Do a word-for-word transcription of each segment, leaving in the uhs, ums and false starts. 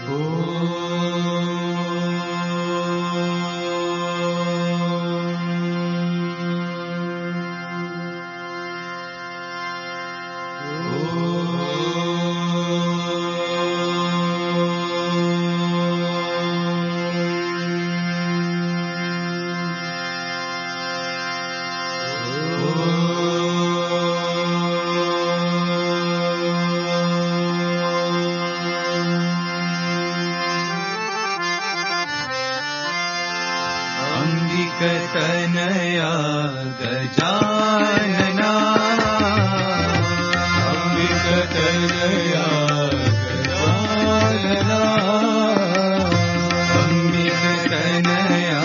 तनया गजानना अम्बिकतनया गजानना अम्बिकतनया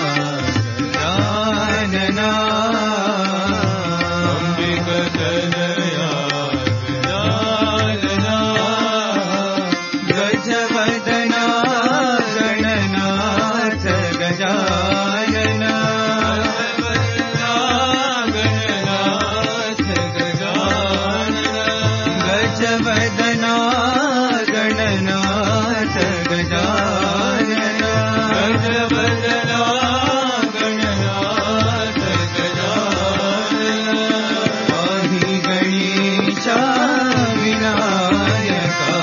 गजानना अम्बिकतनया गजानना गजवदना गणनाथ गजानना गजवदना गणनाथ गजानना गजवदना गणनाथ गजानना पाहि गणेशा विनायका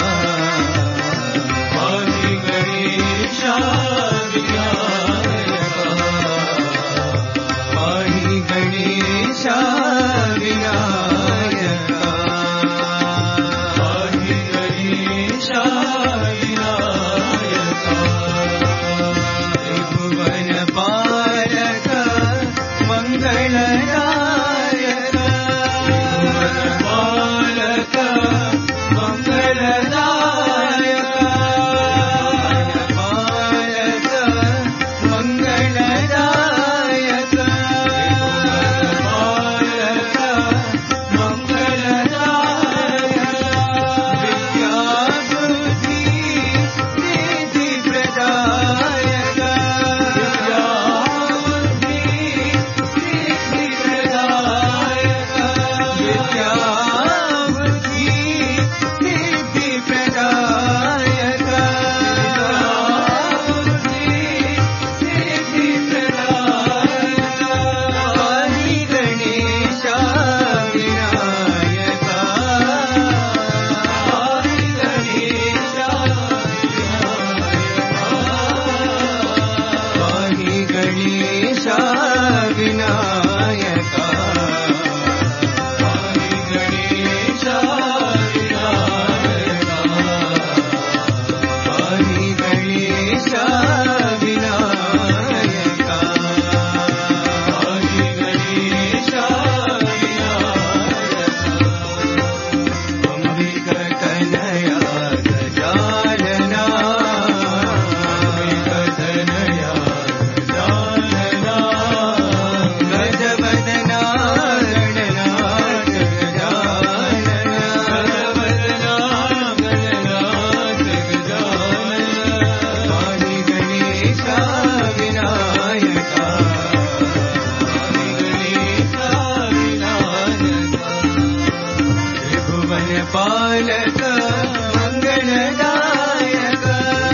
पाहि गणेशा विनायका पाहि गणेशा विनायका त्रिभुवन पालक मंगलदायक पालक मंगलदायक पालक मंगलदायक पालक मंगलदायक विद्या बुद्धि सिद्धि प्रदायक विद्या बुद्धि सिद्धि प्रदायक विद्या बुद्धि सिद्धि प्रदायक बुद्धि सिद्धि प्रदायक पाहि गणेशा विनायका पाहि गणेशा पाहि गणेशा विनायका पाहि गणेशा विनायका पाहि गणेशा विनायका पाहि गणेशा विनायका अम्बिकतनया गजानना अम्बिकतनया गजानना गजवदना गणनाथ गजानना गजवदना गणनाथ गजानना पाहि गणेशा विनायका पाहि गणेशा विनायका त्रिभुवन पालक मंगलदायक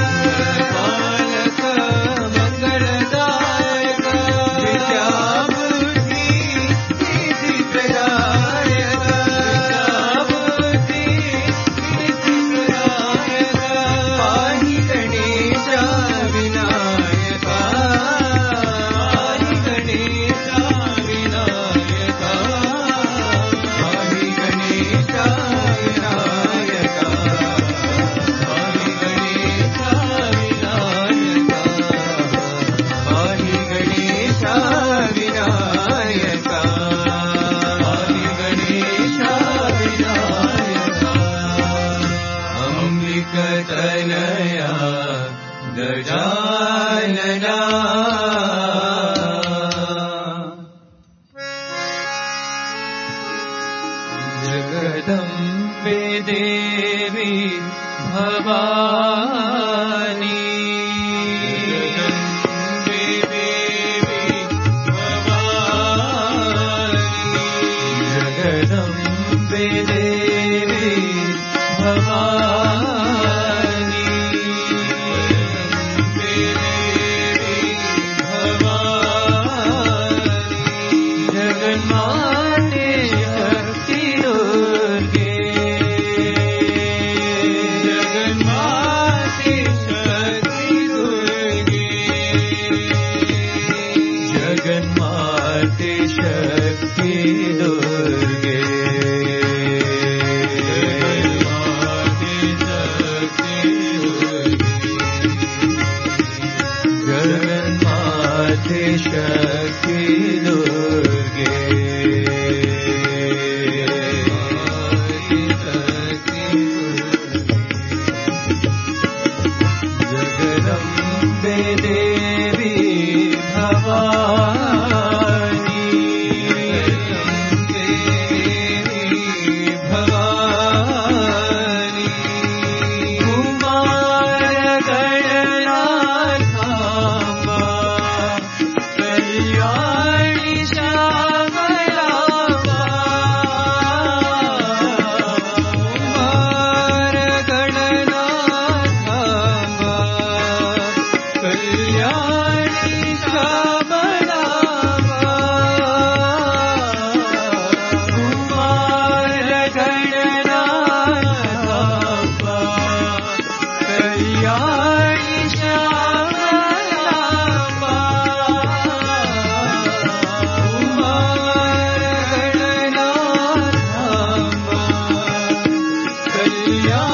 पालक मंगलदायक विद्या बुद्धि सिद्धि प्रदायक विद्या बुद्धि सिद्धि प्रदायक पाहि गणेशा विनायका पाहि गणेशा विनायका पाहि गणेशा विनायका पाहि गणेशा विनायका पाहि गणेशा विनायका पाहि गणेशा विनायका अम्बिकतनया गजानना जगदम्बे देवी भवानी जगदम्बे देवी भवानी जगदम्बे देवी भवानी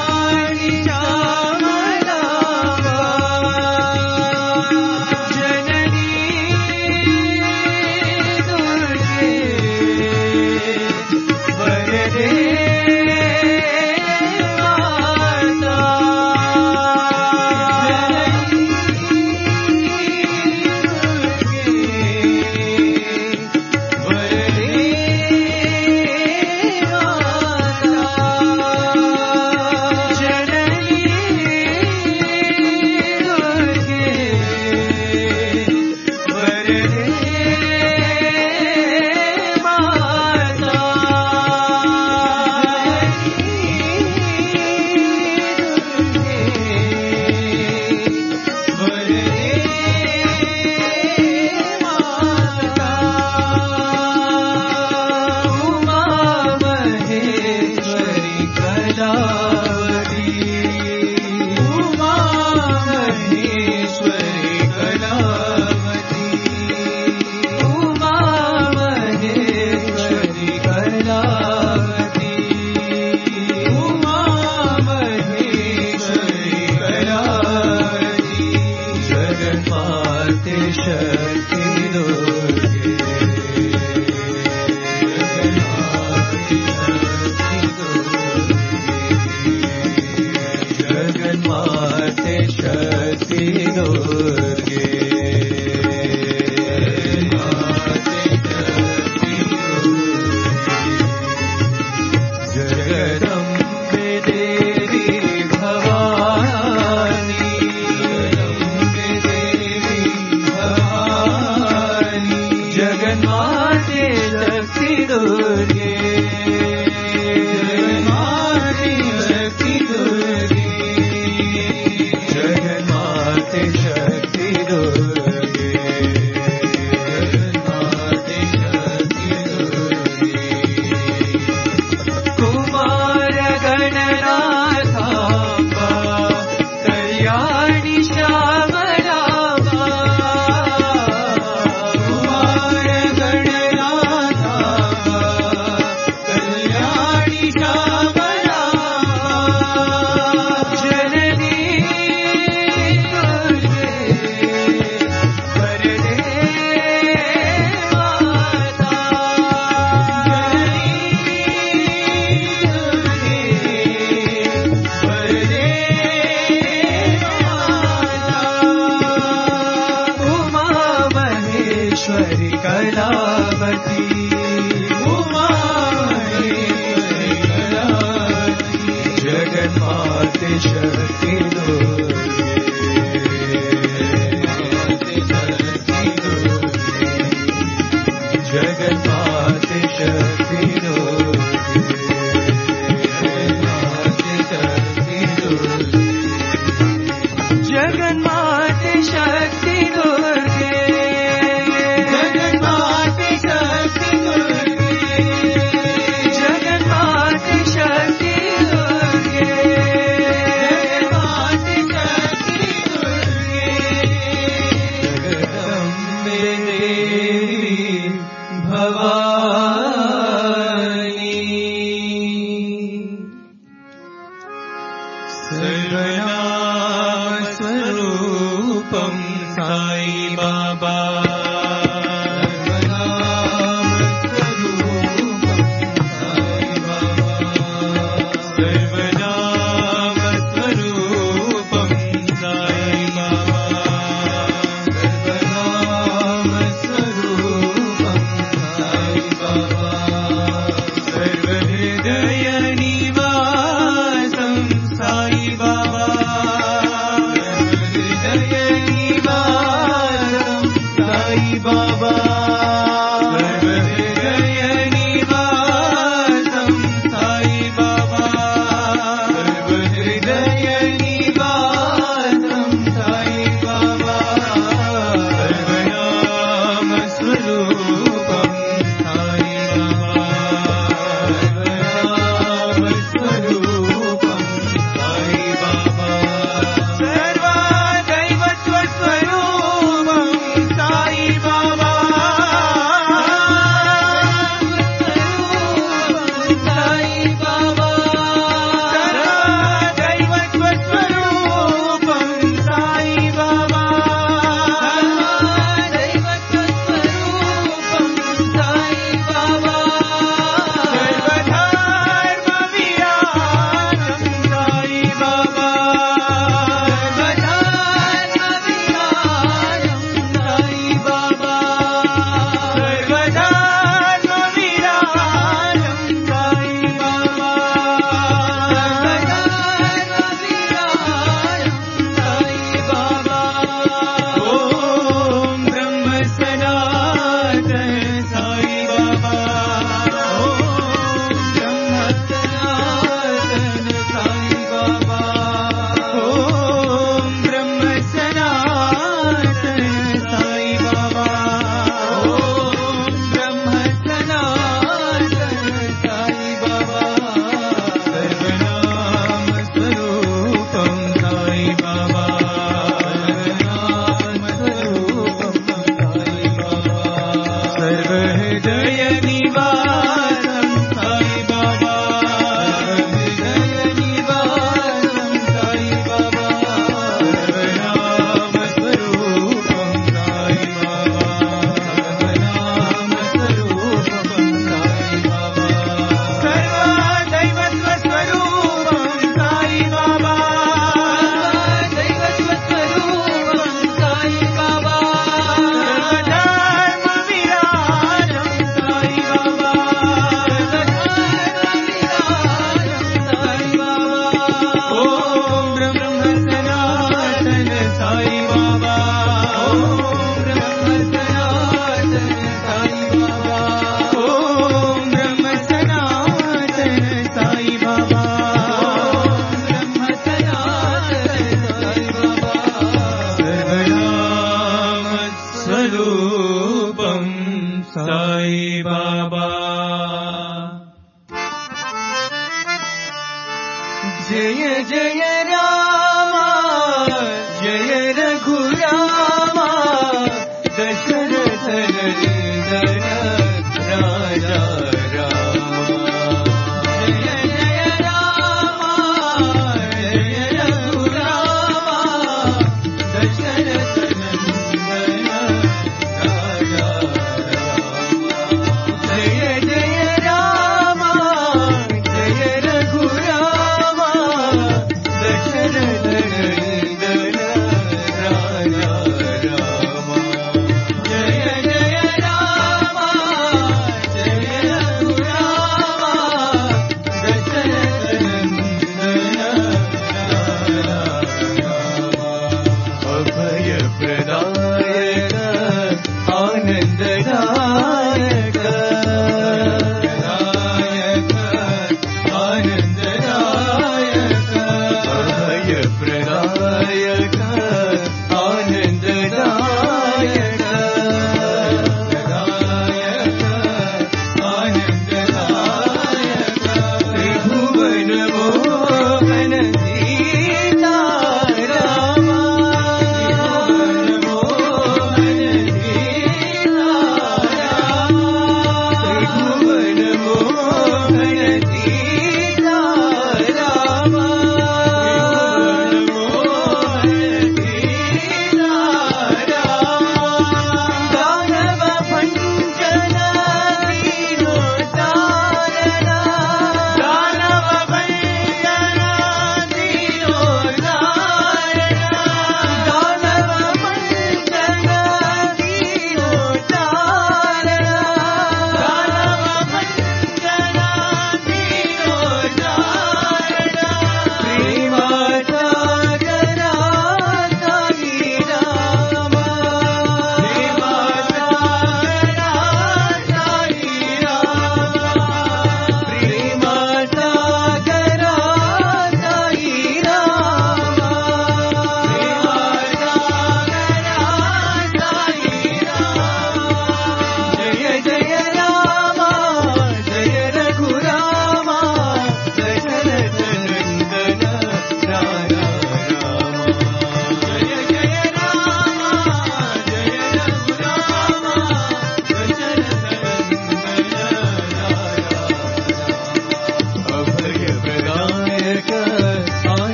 Baba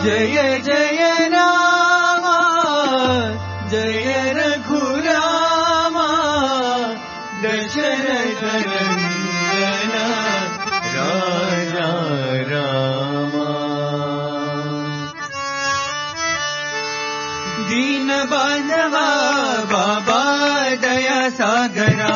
जय जय रामा जय रघुरामा दशरथ नंदन राजा रामा दीन बांधवा बाबा दया सागरा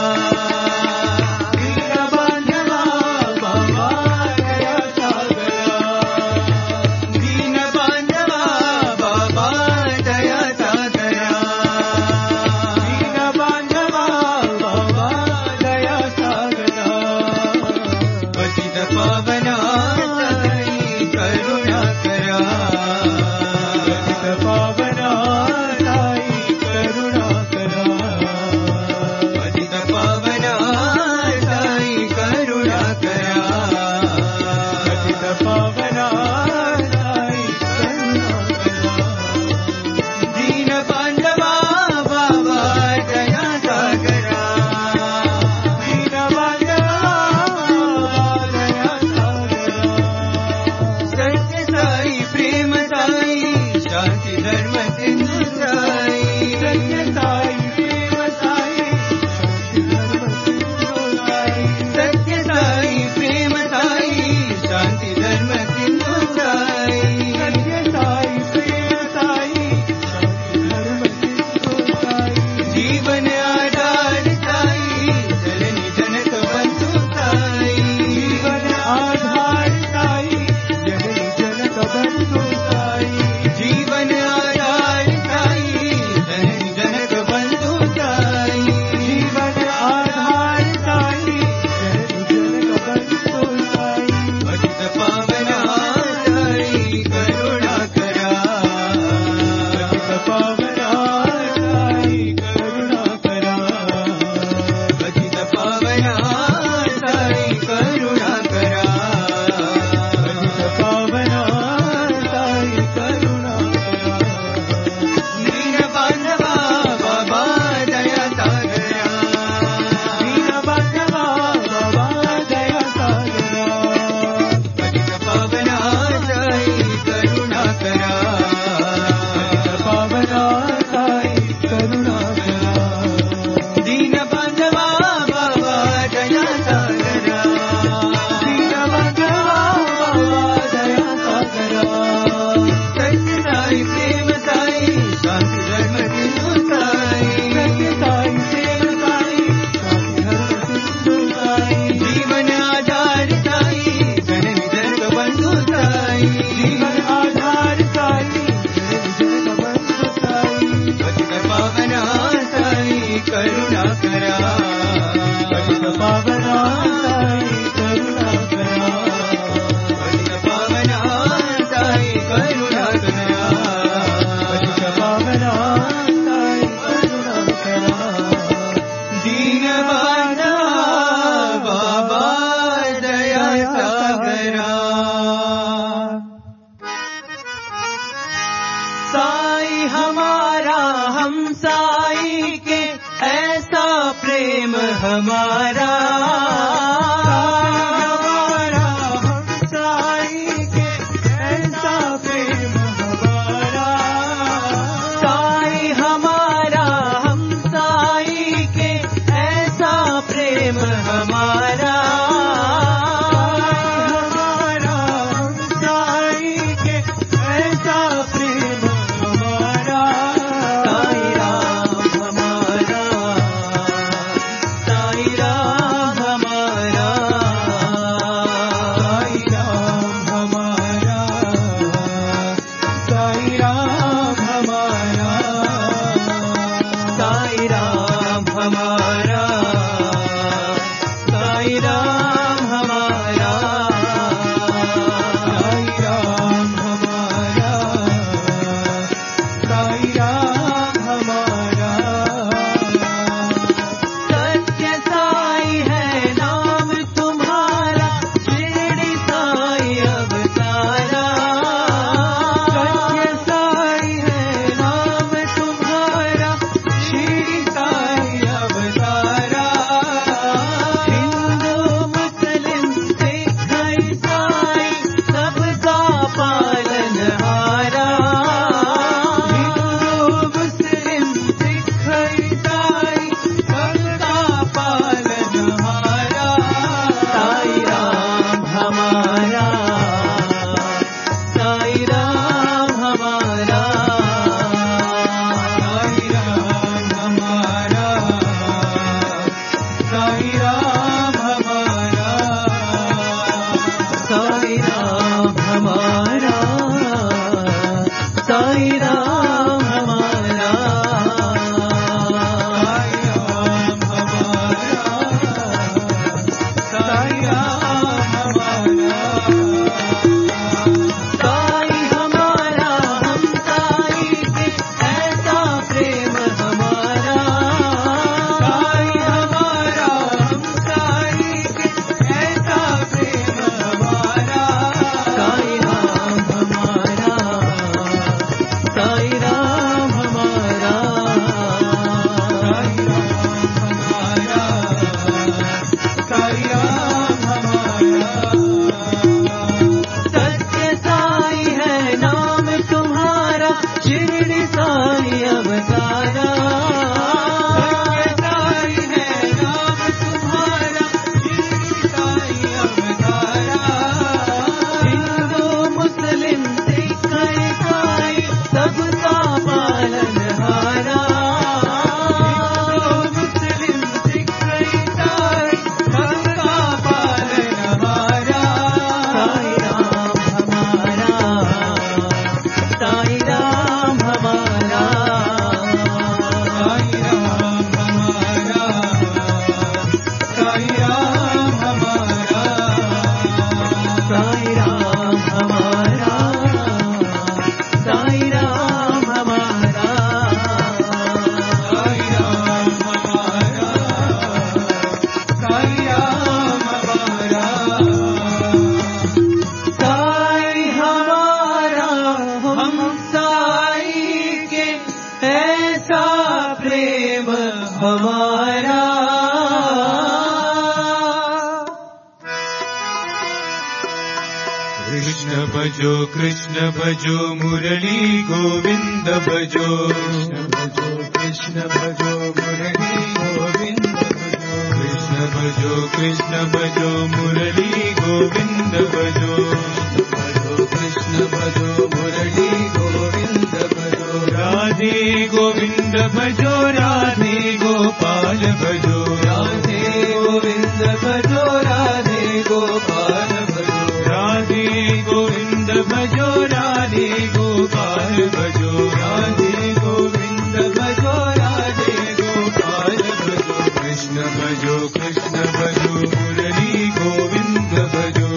Ram साई राम हमारा, साई राम हमारा, साई हमारा हम साई के ऐसा प्रेम हमारा, साई हमारा हम साई के ऐसा प्रेम हमारा, साई राम हमारा, साई राम हमारा, साई राम हमारा, सत्य साई है नाम तुम्हारा, शिरडी साई अवतारा, सत्य साई है नाम तुम्हारा, शिरडी साई अवतारा, हिंदू मुस्लिम सिख ईसाई सबका पालनहारा, हिंदू मुस्लिम सिख ईसाई सबका पालनहारा, साई राम हमारा, साई राम हमारा, साई राम हमारा, साई राम हमारा, साई राम हमारा, साई राम हमारा, साई राम हमारा, साई राम हमारा, साई हमारा हम साई के ऐसा प्रेम हमारा। कृष्ण भजो कृष्ण भजो मुरली गोविंद भजो, कृष्ण भजो कृष्ण भजो मुरली गोविंद भजो, कृष्ण भजो कृष्ण भजो मुरली गोविंद भजो, भजो कृष्ण भजो मुरली गोविंद भजो, राधे गोविंद भजो राधे गोपाल भजो, राधे गोविंद भजो राधे गोपाल भजो, राधे गोविंद भजो राधे गोपाल भजो, राधे गोविंद भजो राधे गोपाल भजो, कृष्ण भजो कृष्ण भजो मुरली गोविंद भजो,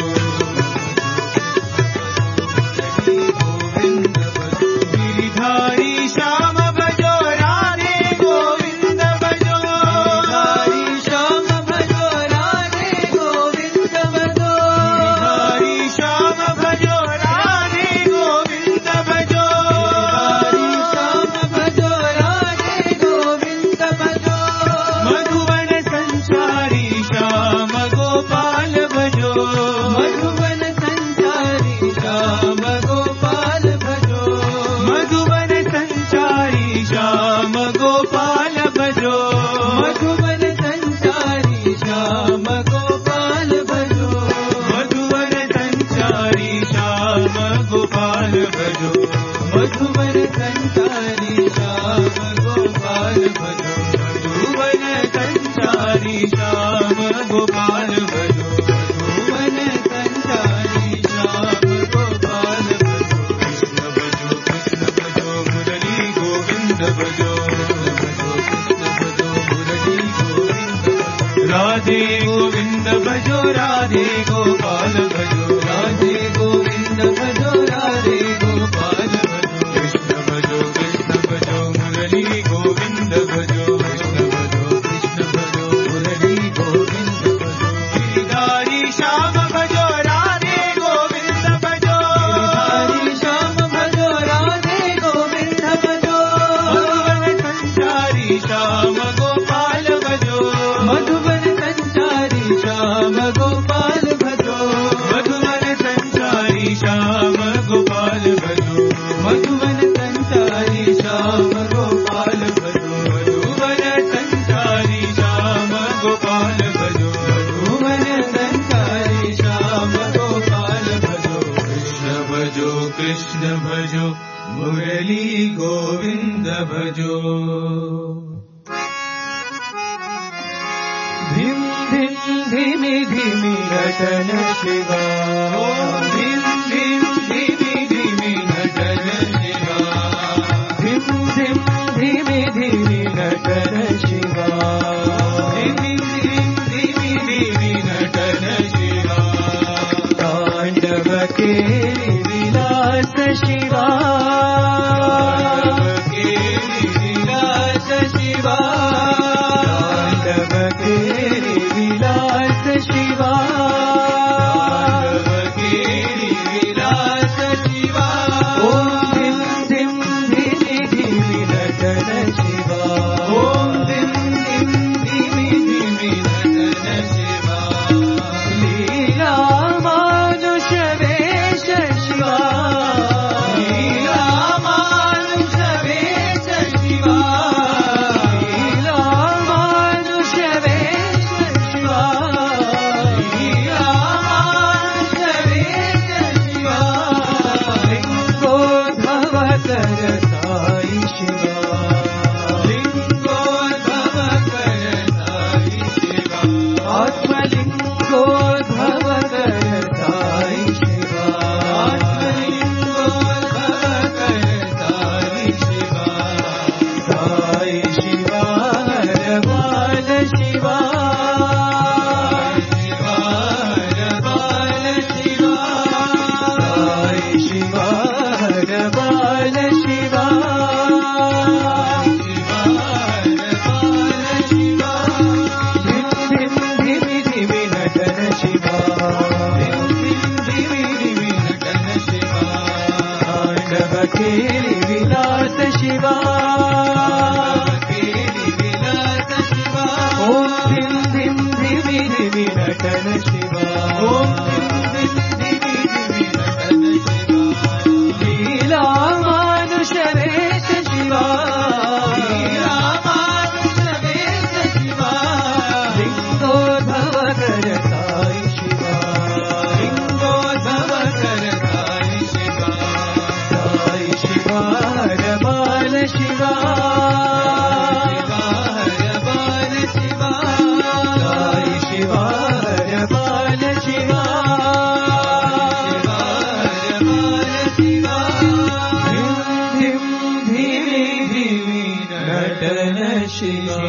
गोविंद भजो, गिरिधारी श्याम भजो राधे गोविंद भजो, गिरिधारी श्याम भजो राधे गोविंद भजो, गिरिधारी श्याम भजो राधे गोविंद भजो, गिरिधारी श्याम भजो राधे गोविंद भजो, मधुवन संचारी श्याम गोपाल भजो, मधुवन संचारी श्याम गोपाल भजो, मधुवन संचारी श्याम गोपाल भजो, मधुवन संचारी श्याम गोपाल भजो, मधुवन संचारी श्याम गोपाल भजो, मधुवन संचारी श्याम गोपाल भजो, मधुवन संचारी श्याम गोपाल भजो, मधुवन संचारी श्याम गोपाल भजो, कृष्ण भजो कृष्ण भजो मुरली गोविंद भजो, कृष्ण भजो मुरली गोविंद भजो, राधे गोविंद भजो राधे गोपाल भजो, राधे गोविंद भजो राधे गोपाल भजो, कृष्ण भजो कृष्ण भजो मुरली गोविंद भजो, कृष्ण भजो कृष्ण भजो मुरली गोविंद भजो, गिरिधारी श्याम भजो राधे गोविंद भजो, गिरिधारी श्याम भजो राधे गोविंद भजो, मधुवन संचारी श्याम गोपाल भजो, मधुवन संचारी श्याम गोपाल भजो, मधुवन संचारी श्याम गोपाल भजो, मधुवन संचारी श्याम गोपाल भजो, मधुवन संचारी श्याम गोपाल भजो, मधुवन संचारी श्याम गोपाल भजो, कृष्ण भजो कृष्ण भजो मुरली गोविंद भजो, धिम धिम धिमि धिमि नटन शिवा, धिम धिम धिमि धिमि नटन शिवा, बाल शिवा खेली विलास शिवा खेली विलास शिवा ओम धिम धिम धिमि धिमि नटन शिवा ओम धिम धिम धिमि धिमि नटन शिवा लीला मानुष वेश शिवा लीला मानुष वेश शिवा लिंगोद्भव कर साई शिवा लिंगोद्भव कर साई शिवा हर बाल शिवा हर बाल शिवा साई शिवा हर बाल शिवा हर बाल शिवा धिम धिमि धिमि नटन शिवा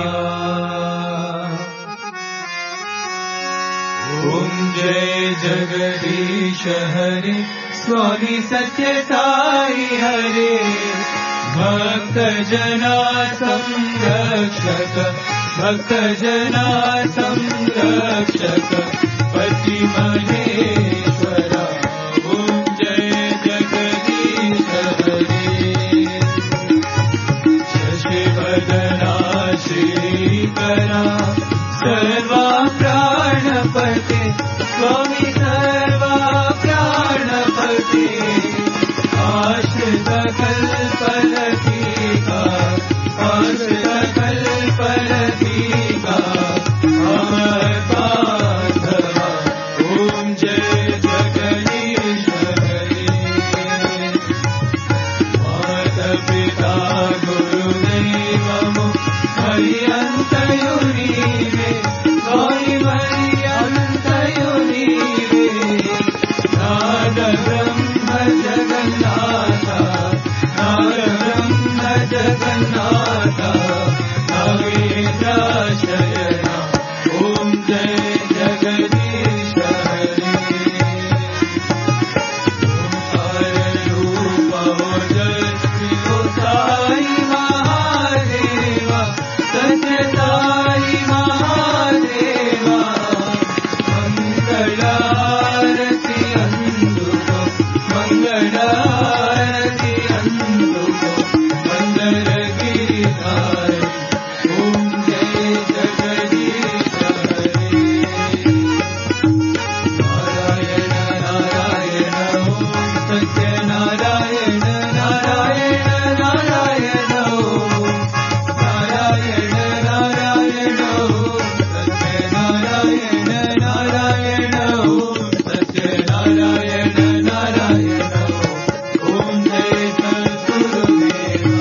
ओम जय जगदीश हरे स्वामी सत्य साई हरे भक्त जना संरक्षक भक्त जना संरक्षक पति महेश्वरा ओम जय जगदीश हरे शशिवदना श्रीकरा सर्वा प्राणपते स्वामी सर्वा प्राणपते आश्रित कल्पलतिका आश्रित कल्पलतिका अमर बांधवा ओम जय जगदीश हरे माता पिता गुरुदेवमो हरियन्तयुनि मे स्वामी हरियन्तयुनि मे नाद ब्रह्म जगन्नाथ नाद ब्रह्म जगन्नाथ नवेन्द्र शयना ओम जय जगदीश हरे ओंकार रूप ओजस्वी साई महादेवा सत्य साई महादेवा मंगलारती अंदुको मंगलारती अंदुको मंदर गिरिधारी ओम जय जगदीश हरे नारायण नारायण ओम सत्य नारायण नारायण नारायण ओम नारायण नारायण ओम सत्य नारायण नारायण ओम सत्य नारायण नारायण ओम जय सद्गुरुदेवा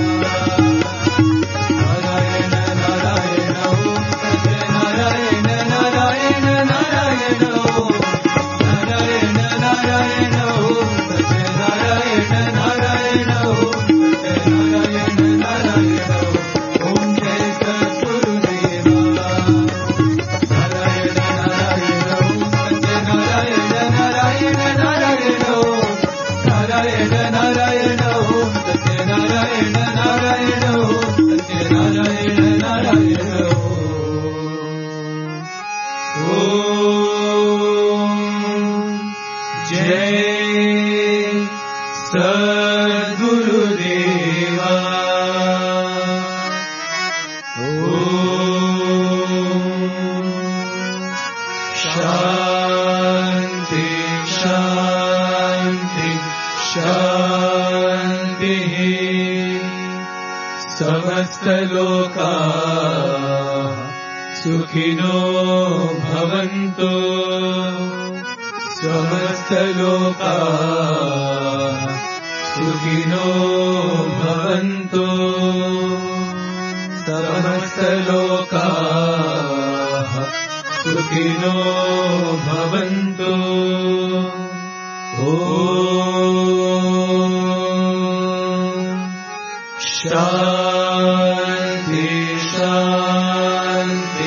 नारायण नारायण ओम सत्य नारायण नारायण नारायण ओम नारायण नारायण ओम सत्य नारायण नारायण ओम सत्य नारायण नारायण ओम जय सद्गुरुदेवा नारायण नारायण ओम सत्य नारायण नारायण नारायण ओम नारायण नारायण ओम सत्य नारायण नारायण ओम सत्य नारायण नारायण ओम जय सद्गुरुदेवा शांति शांति शांति समस्त लोका सुखिनो भवन्तु समस्त लोका सुखिनो भवन्तु समस्त लोका सुखिनो भवन्तु ओम शांति शांति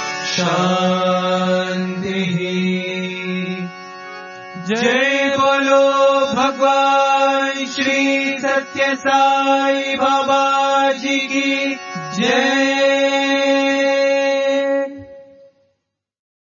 शांति जय बोलो भगवान श्री सत्य साई बाबा जी की जय।